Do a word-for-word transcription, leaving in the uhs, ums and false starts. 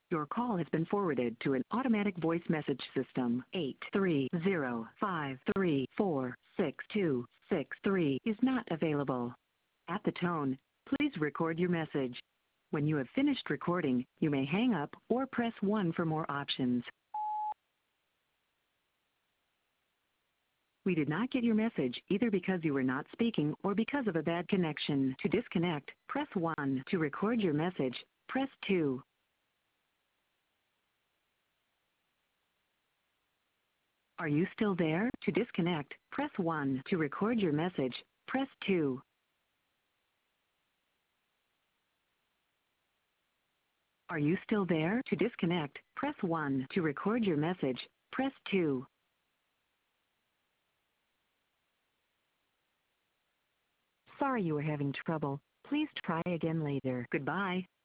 Your call has been forwarded to an automatic voice message system. eight three zero five three four six two six three is not available. At the tone, please record your message. When you have finished recording, you may hang up or press one for more options. We did not get your message either because you were not speaking or because of a bad connection. To disconnect, press one. To record your message, press two. Are you still there? To disconnect, press one. To record your message, press two. Are you still there? To disconnect, press one. To record your message, press two. Sorry you were having trouble. Please try again later. Goodbye.